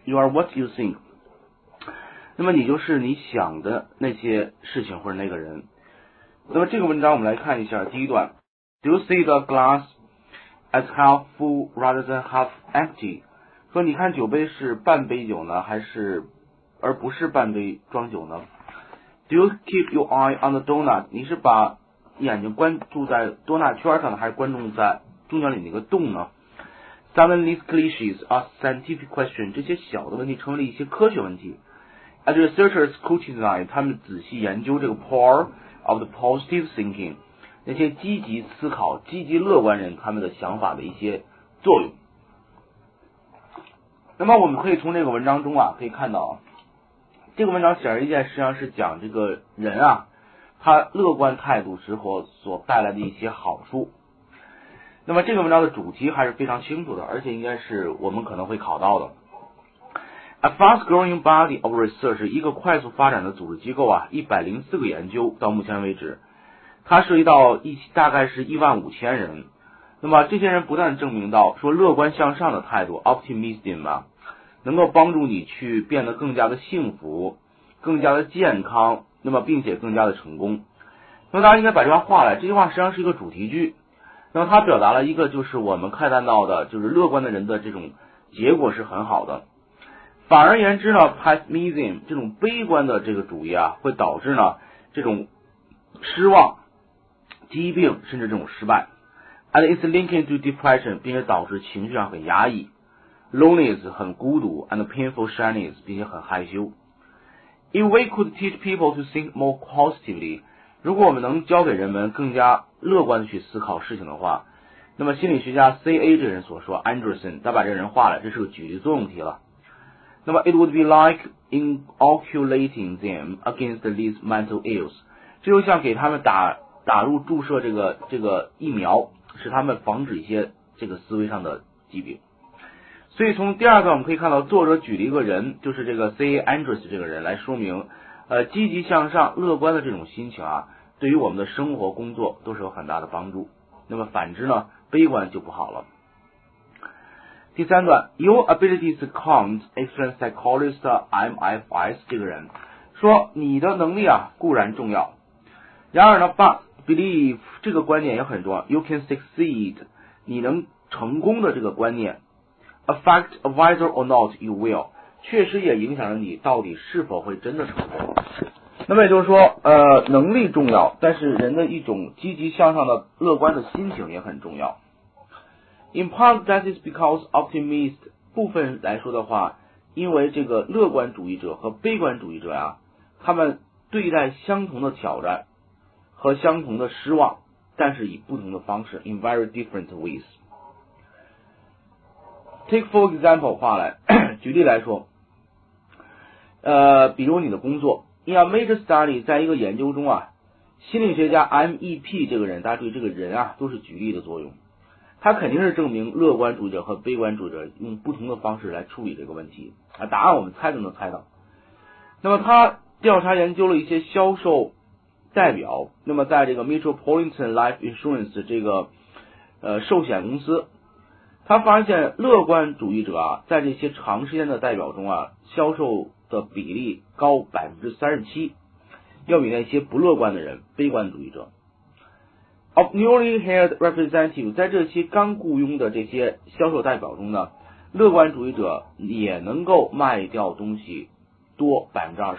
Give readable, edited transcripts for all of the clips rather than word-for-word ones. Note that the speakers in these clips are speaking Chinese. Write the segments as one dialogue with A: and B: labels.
A: You are what you think。那么你就是你想的那些事情或者那个人。那么这个文章我们来看一下第一段。Do you see the glass as half full rather than half empty？ 说你看酒杯是半杯酒呢，而不是半杯装酒呢？ Do you keep your eye on the donut？ 你是把眼睛关注在多纳圈上呢，还是关注在中间里那个洞呢？ Some of these cliches are scientific questions。 这些小的问题成为了一些科学问题。As researchers scrutinize， 他们仔细研究这个 power of the positive thinking， 那些积极思考、积极乐观人他们的想法的一些作用。那么我们可以从这个文章中可以看到，这个文章显而易见实际上是讲这个人他乐观态度之后所带来的一些好处。那么这个文章的主题还是非常清楚的，而且应该是我们可能会考到的。A fast-growing body of research， 一个快速发展的组织机构104个研究到目前为止，它涉及到大概是15000人。那么这些人不但证明到说乐观向上的态度 optimism 能够帮助你去变得更加的幸福、更加的健康，那么并且更加的成功。那么大家应该把这句话画来，这句话实际上是一个主题句。那么它表达了一个就是我们看到的就是乐观的人的这种结果是很好的。反而言之呢 pessimism 这种悲观的这个主义会导致呢这种失望、疾病甚至这种失败。And it's linked to depression， 并且导致情绪上很压抑， loneliness 很孤独 and painful shyness 并且很害羞。 If we could teach people to think more positively， 如果我们能教给人们更加乐观的去思考事情的话，那么心理学家 C.A. 这个人所说 Anderson 他把这个人画了，这是个举例作用题了。那么 it would be like inoculating them against these mental ills， 这就像给他们打入注射这个疫苗，使他们防止一些这个思维上的疾病。所以从第二段我们可以看到，作者举了一个人，就是这个 C.A. Anderson 这个人来说明积极向上、乐观的这种心情对于我们的生活工作都是有很大的帮助。那么反之呢，悲观就不好了。第三段 Your ability to count explains psychologist MFS 这个人说，你的能力固然重要，然而呢 but believe 这个观念也很重要。 You can succeed 你能成功的这个观念 affect whether or not you will 确实也影响了你到底是否会真的成功。那么也就是说能力重要，但是人的一种积极向上的乐观的心情也很重要。In part that is because optimist 部分来说的话，因为这个乐观主义者和悲观主义者他们对待相同的挑战和相同的失望，但是以不同的方式 in very different ways。 Take for example 话来举例来说比如你的工作 In a major study 在一个研究中心理学家 MEP 这个人，大家对这个人都是举例的作用，他肯定是证明乐观主义者和悲观主义者用不同的方式来处理这个问题答案我们猜都能猜到。那么他调查研究了一些销售代表，那么在这个 Metropolitan Life Insurance 这个寿险公司，他发现乐观主义者在这些长时间的代表中销售的比例高 37%， 要比那些不乐观的人悲观主义者。Of newly hired representative 在这些刚雇佣的这些销售代表中呢，乐观主义者也能够卖掉东西多 20%。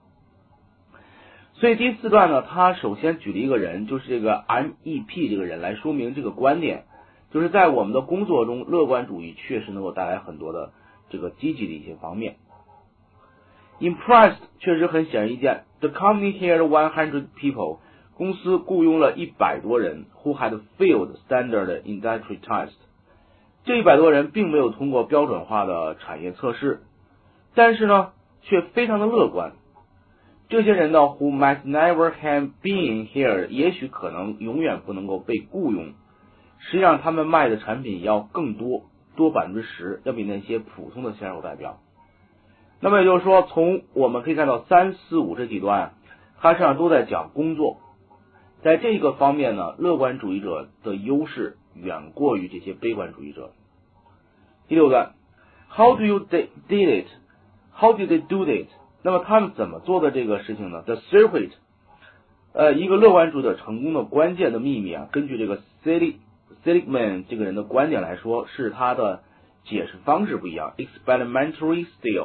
A: 所以第四段呢，他首先举了一个人，就是这个 MEP 这个人来说明这个观点，就是在我们的工作中，乐观主义确实能够带来很多的这个积极的一些方面。Impressed 确实很显而易见 The company hired 100 people， 公司雇佣了100多人 who had failed standard industry test， 这100多人并没有通过标准化的产业测试，但是呢却非常的乐观。这些人呢 who might never have been hired 也许可能永远不能够被雇佣，实际上他们卖的产品要更多 10%， 要比那些普通的销售代表。那么也就是说，从我们可以看到3、4、5这几段它实际上都在讲工作，在这个方面呢，乐观主义者的优势远过于这些悲观主义者。第6段 How do you did it How did they do it？ 那么他们怎么做的这个事情呢 ？The secret， 一个乐观主义者成功的关键的秘密啊，根据这个 Seligman 这个人的观点来说，是他的解释方式不一样 ，experimentary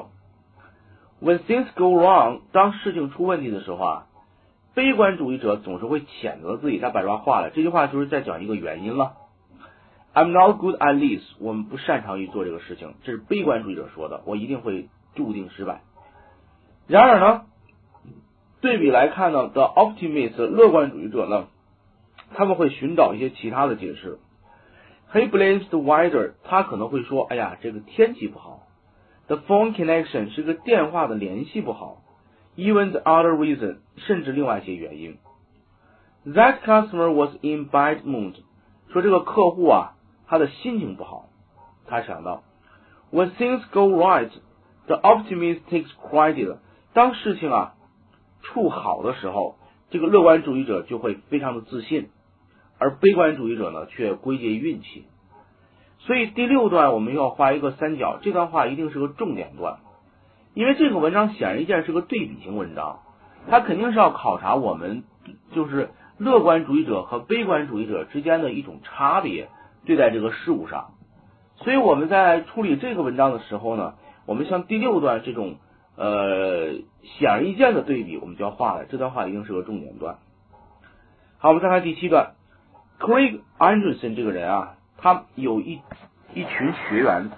A: style。When things go wrong， 当事情出问题的时候啊，悲观主义者总是会谴责自己，他把这话画了，这句话就是在讲一个原因了。I'm not good at this， 我们不擅长于做这个事情，这是悲观主义者说的，我一定会注定失败。然而呢，对比来看呢 ，the optimist 乐观主义者呢，他们会寻找一些其他的解释。He blames the weather， 他可能会说，哎呀，这个天气不好。The phone connection 是个电话的联系不好。Even the other reason， 甚至另外一些原因。That customer was in bad mood， 说这个客户啊，他的心情不好。他想到 ，When things go right，the optimist takes credit。当事情啊处好的时候，这个乐观主义者就会非常的自信，而悲观主义者呢却归结于运气。所以第6段我们要画一个三角，这段话一定是个重点段，因为这个文章显而易见是个对比型文章，它肯定是要考察我们就是乐观主义者和悲观主义者之间的一种差别对待这个事物上。所以我们在处理这个文章的时候呢，我们像第6段这种显而易见的对比，我们就要画了，这段话一定是个重点段。好，我们再看第7段 ，Craig Anderson 这个人啊，他有一群学员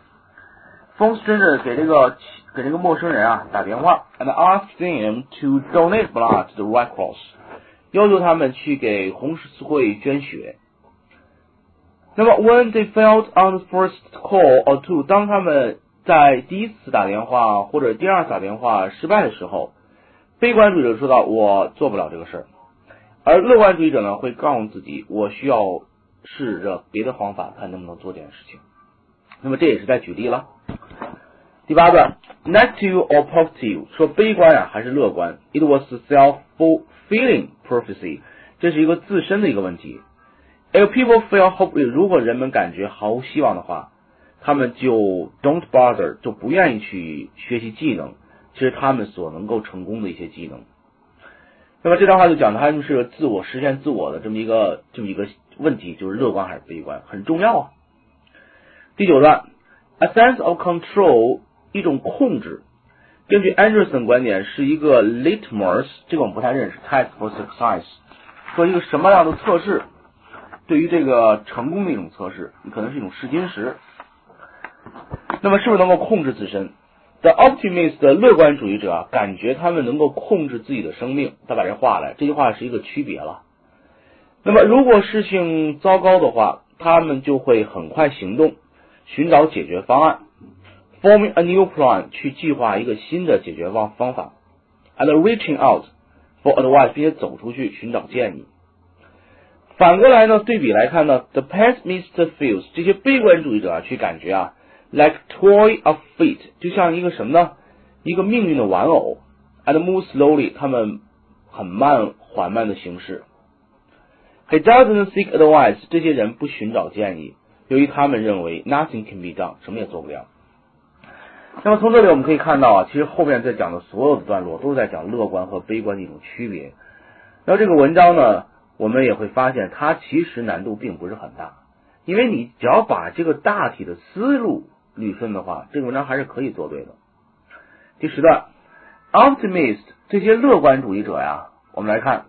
A: ，phone stranger 给这个陌生人啊打电话 ，and asked them to donate blood to the Red Cross， 要求他们去给红十字会捐血。那么 when they failed on the first call or two， 当他们在第一次打电话或者第二次打电话失败的时候，悲观主义者说到我做不了这个事儿，而乐观主义者呢会告诉自己我需要试着别的方法看能不能做这件事情。那么这也是在举例了。第8段 negative or positive 说悲观啊还是乐观 ，it was a self-fulfilling prophecy， 这是一个自身的一个问题。If people feel hopeless， 如果人们感觉毫无希望的话，他们就 don't bother， 就不愿意去学习技能，其实他们所能够成功的一些技能。那么这段话就讲的他们是自我实现自我的这么一个问题，就是乐观还是悲观，很重要啊。第9段 a sense of control， 一种控制，根据 Anderson 观点是一个 litmus， 这个我们不太认识 test for success， 说一个什么样的测试，对于这个成功的一种测试，可能是一种试金石。那么是不是能够控制自身 ？The optimist 的乐观主义者啊，感觉他们能够控制自己的生命。他把这画来，这句话是一个区别了。那么如果事情糟糕的话，他们就会很快行动，寻找解决方案 ，forming a new plan， 去计划一个新的解决方法 ，and reaching out for advice， 并且走出去寻找建议。反过来呢，对比来看呢 ，the pessimist feels 这些悲观主义者啊，去感觉啊 ，like toy of fate， 就像一个什么呢？一个命运的玩偶 ，and move slowly， 他们很缓慢的行事。He doesn't seek advice， 这些人不寻找建议，由于他们认为 nothing can be done， 什么也做不了。那么从这里我们可以看到啊，其实后面在讲的所有的段落都是在讲乐观和悲观的一种区别。然后这个文章呢，我们也会发现它其实难度并不是很大，因为你只要把这个大体的思路捋顺的话，这个文章还是可以做对的。第10段 optimist 这些乐观主义者呀，我们来看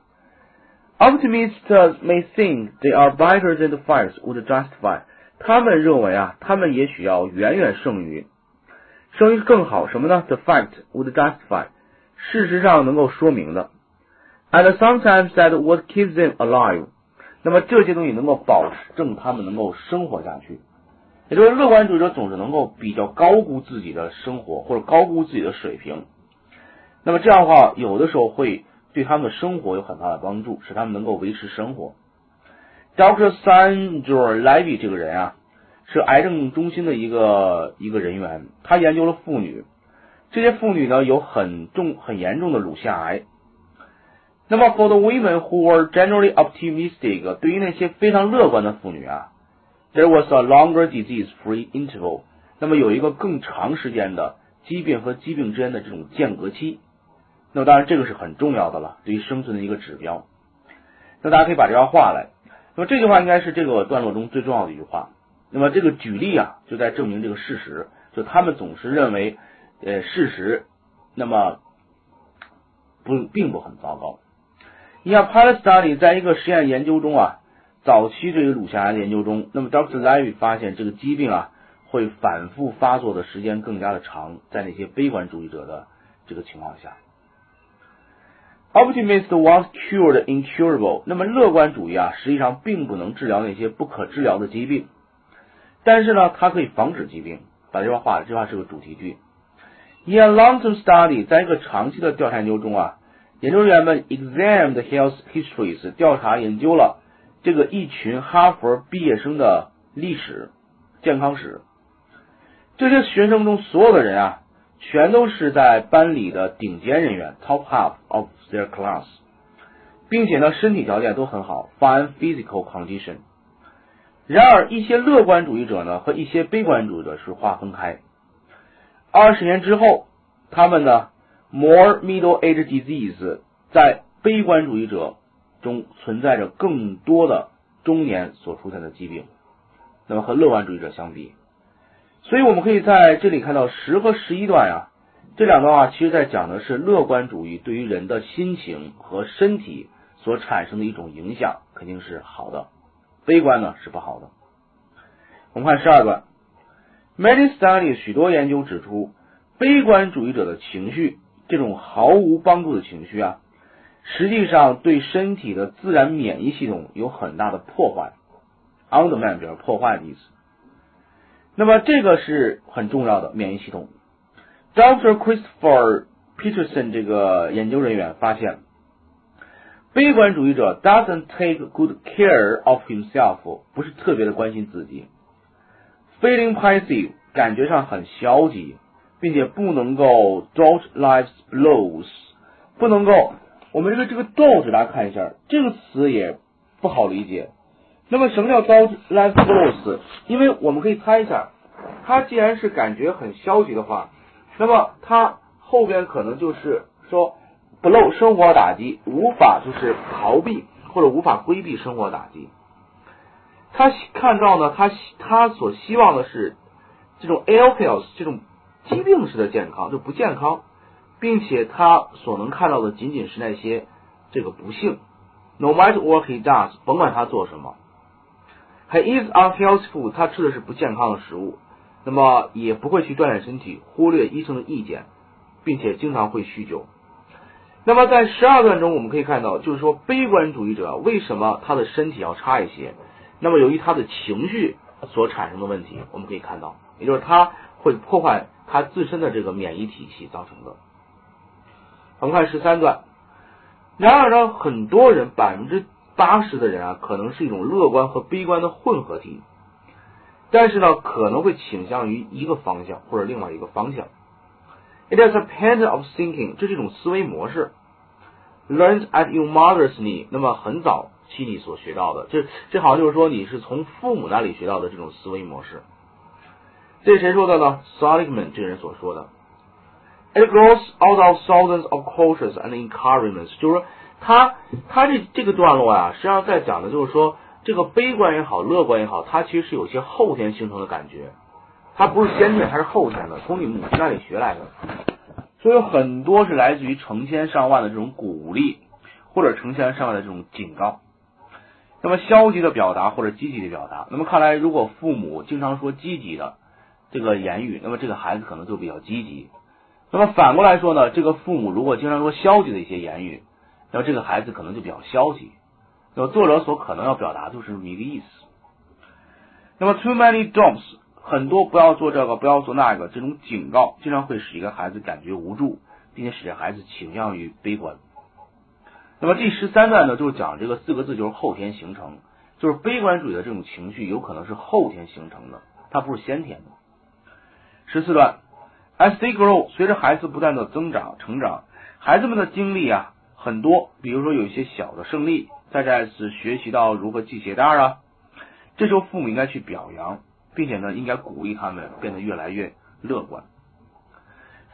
A: optimists may think they are better than the facts would justify， 他们认为啊，他们也许要远远胜于更好什么呢 the fact would justify， 事实上能够说明的And sometimes that what keeps them alive， 那么这些东西能够保证他们能够生活下去。也就是乐观主义者总是能够比较高估自己的生活或者高估自己的水平，那么这样的话有的时候会对他们的生活有很大的帮助，使他们能够维持生活。Dr. Sandra Levy 这个人啊，是癌症中心的一个人员，他研究了妇女，这些妇女呢有很严重的乳腺癌。那么 for the women who were generally optimistic， 对于那些非常乐观的妇女啊 ，there was a longer disease-free interval， 那么有一个更长时间的疾病和疾病之间的这种间隔期。那么当然这个是很重要的了，对于生存的一个指标。那大家可以把这条画来，那么这句话应该是这个段落中最重要的一句话。那么这个举例啊，就在证明这个事实，就他们总是认为事实那么并不很糟糕。你像 pilot study 在一个实验研究中啊，早期对于乳腺癌的研究中，那么 Dr. Levy 发现这个疾病啊会反复发作的时间更加的长，在那些悲观主义者的这个情况下。Optimist wants cure the incurable， 那么乐观主义啊实际上并不能治疗那些不可治疗的疾病，但是呢它可以防止疾病。把这句话这句话是个主题句。In a long-term study， 在一个长期的调查研究中啊，研究人员们 examined the health histories， 调查研究了这个一群哈佛毕业生的历史健康史。这些学生中所有的人啊全都是在班里的顶尖人员 top half of their class， 并且呢身体条件都很好 fine physical condition。 然而一些乐观主义者呢和一些悲观主义者是划分开。20年之后，他们呢 more middle age disease， 在悲观主义者中存在着更多的中年所出现的疾病，那么和乐观主义者相比。所以我们可以在这里看到10和11段啊，这两段话其实在讲的是乐观主义对于人的心情和身体所产生的一种影响，肯定是好的，悲观呢是不好的。我们看12段 Many studies， 许多研究指出，悲观主义者的情绪，这种毫无帮助的情绪啊，实际上对身体的自然免疫系统有很大的破坏。undermine 表示破坏的意思。那么这个是很重要的免疫系统。Dr. Christopher Peterson 这个研究人员发现，悲观主义者 doesn't take good care of himself， 不是特别的关心自己。Feeling passive， 感觉上很消极，并且不能够 dodge life's blows， 不能够，我们这个 dodge 大家看一下，这个词也不好理解。那么什么叫 dodge life's blows？ 因为我们可以猜一下，他既然是感觉很消极的话，那么他后边可能就是说 blow 生活打击，无法就是逃避或者无法规避生活打击。他看到呢，他所希望的是这种 ill health， 这种疾病式的健康，就不健康，并且他所能看到的仅仅是那些这个不幸。No matter what he does， 甭管他做什么。He is unhealthy food， 他吃的是不健康的食物，那么也不会去锻炼身体，忽略医生的意见，并且经常会酗酒。那么在12段中我们可以看到，就是说悲观主义者为什么他的身体要差一些，那么由于他的情绪所产生的问题，我们可以看到，也就是他会破坏他自身的这个免疫体系造成的。我们看13段，然而呢很多人80%的人啊可能是一种乐观和悲观的混合体，但是呢可能会倾向于一个方向或者另外一个方向。It is a pattern of thinking， 这是一种思维模式 learned at your mother's knee， 那么很早期你所学到的，这好像就是说你是从父母那里学到的这种思维模式。这是谁说的呢？ Seligman 这个人所说的。It grows out of thousands of cultures and encouragements， 就是说他这个段落啊，实际上在讲的就是说，这个悲观也好，乐观也好，它其实是有些后天形成的感觉，它不是先天，它是后天的，从你母亲那里学来的。所以有很多是来自于成千上万的这种鼓励，或者成千上万的这种警告。那么消极的表达或者积极的表达，那么看来如果父母经常说积极的这个言语，那么这个孩子可能就比较积极。那么反过来说呢，这个父母如果经常说消极的一些言语，那么这个孩子可能就比较消极。那么作者所可能要表达就是这么一个意思。那么 too many don'ts， 很多不要做这个不要做那个，这种警告经常会使一个孩子感觉无助，并且使得孩子倾向于悲观。那么第13段呢，就是讲这个4个字，就是后天形成，就是悲观主义的这种情绪有可能是后天形成的，它不是先天的。14段 As they grow， 随着孩子不断的成长，孩子们的经历啊很多，比如说有一些小的胜利，再次学习到如何系鞋带啊，这时候父母应该去表扬，并且呢应该鼓励他们变得越来越乐观。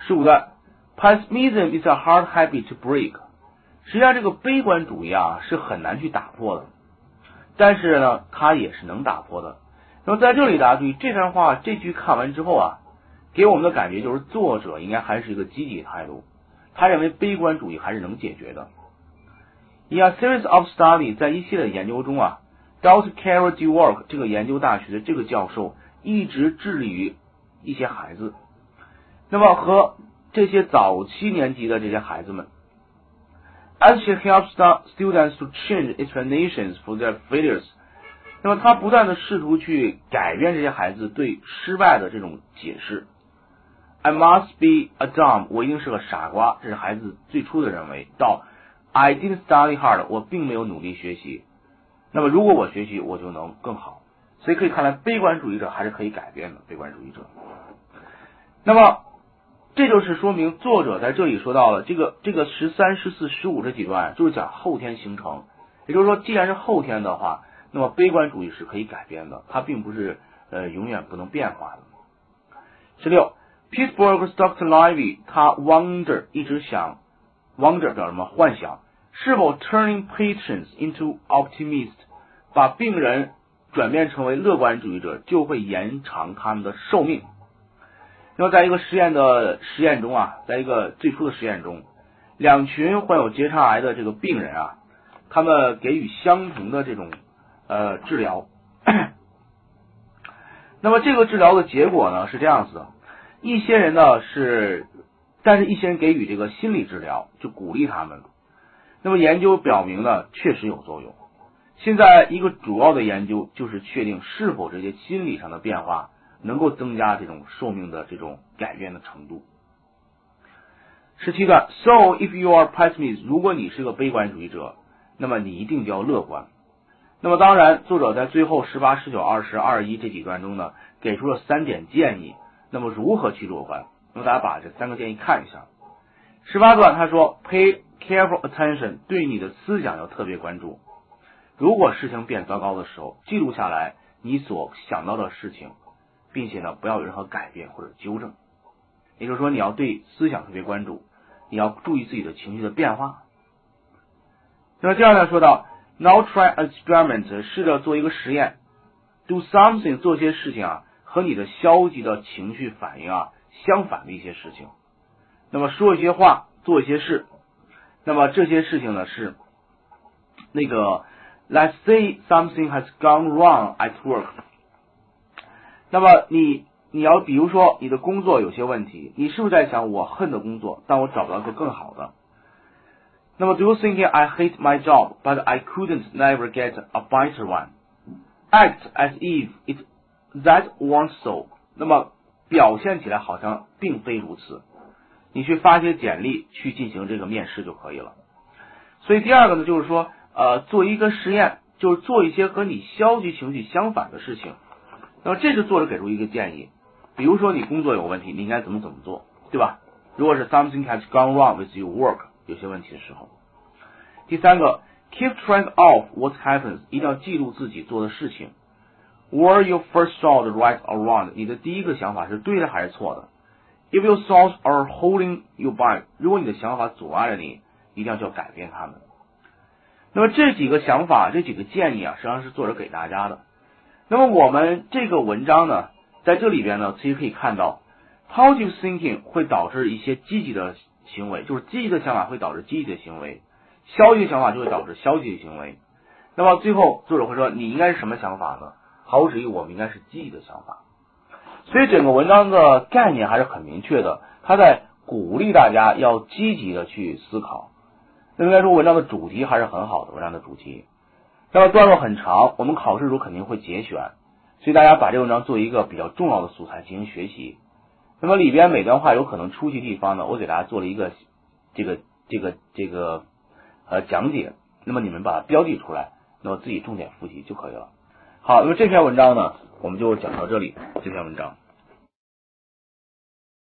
A: 15段 Pessimism is a hard habit to break。 实际上这个悲观主义啊是很难去打破的，但是呢它也是能打破的。那么在这里大家注意，这段话这句看完之后啊，给我们的感觉就是作者应该还是一个积极态度，他认为悲观主义还是能解决的。In a series of study， 在一系列研究中啊， Dr. Carol Dweck 这个研究大学的这个教授一直致力于一些孩子，那么和这些早期年级的这些孩子们 ，as she helps students to change explanations for their failures， 那么他不断的试图去改变这些孩子对失败的这种解释。I must be a dumb， 我一定是个傻瓜，这是孩子最初的认为，到 I didn't study hard， 我并没有努力学习，那么如果我学习我就能更好。所以可以看来悲观主义者还是可以改变的，悲观主义者。那么这就是说明作者在这里说到了这个13、14、15这几段就是讲后天形成，也就是说既然是后天的话，那么悲观主义是可以改变的，它并不是永远不能变化的。16 Pittsburgh's Dr. Livy 他 wonder 一直想 wonder 表示什么？幻想是否 turning patients into optimists 把病人转变成为乐观主义者就会延长他们的寿命。那么在一个实验中啊，在一个最初的实验中，两群患有结肠癌的这个病人啊，他们给予相同的这种治疗。那么这个治疗的结果呢是这样子的，一些人呢但是一些人给予这个心理治疗，就鼓励他们。那么研究表明呢确实有作用。现在一个主要的研究就是确定是否这些心理上的变化能够增加这种寿命的这种改变的程度。17段 So if you are pessimist， 如果你是个悲观主义者，那么你一定就要乐观。那么当然作者在最后18、19、20、21这几段中呢给出了3点建议，那么如何去乐观？那么大家把这3个建议看一下。18段他说 Pay careful attention， 对你的思想要特别关注。如果事情变糟糕的时候，记录下来你所想到的事情，并且呢不要有任何改变或者纠正。也就是说你要对思想特别关注，你要注意自己的情绪的变化。那么第2段说到 Now try an experiment， 试着做一个实验， Do something 做些事情啊和你的消极的情绪反应啊相反的一些事情。那么说一些话，做一些事，那么这些事情呢是那个Let's say something has gone wrong at work。 那么你要比如说你的工作有些问题，你是不是在想我恨的工作，但我找不到一个更好的。那么 Do you think I hate my job but I couldn't never get a better one? Act as if that weren't so。 那么表现起来好像并非如此，你去发些简历去进行这个面试就可以了。所以第2个呢就是说做一个实验，就是做一些和你消极情绪相反的事情。那么这是作者给出一个建议，比如说你工作有问题，你应该怎么做，对吧？如果是 something has gone wrong with your work， 有些问题的时候。第3个 keep track of what happens， 一定要记录自己做的事情。Were your first thought right or wrong？ 你的第一个想法是对的还是错的？ If your thoughts are holding you back， 如果你的想法阻碍了你，一定要去改变它们。那么这几个想法，这几个建议啊，实际上是作者给大家的。那么我们这个文章呢，在这里边呢，其实可以看到 positive thinking 会导致一些积极的行为，就是积极的想法会导致积极的行为，消极的想法就会导致消极的行为。那么最后作者会说你应该是什么想法呢？毫无质疑我们应该是积极的想法。所以整个文章的概念还是很明确的，他在鼓励大家要积极的去思考。那应该说文章的主题还是很好的，文章的主题。那么段落很长，我们考试时候肯定会节选，所以大家把这个文章作为一个比较重要的素材进行学习。那么里边每段话有可能出题地方呢，我给大家做了一个讲解，那么你们把它标记出来，那么自己重点复习就可以了。好，那么这篇文章呢我们就讲到这里，这篇文章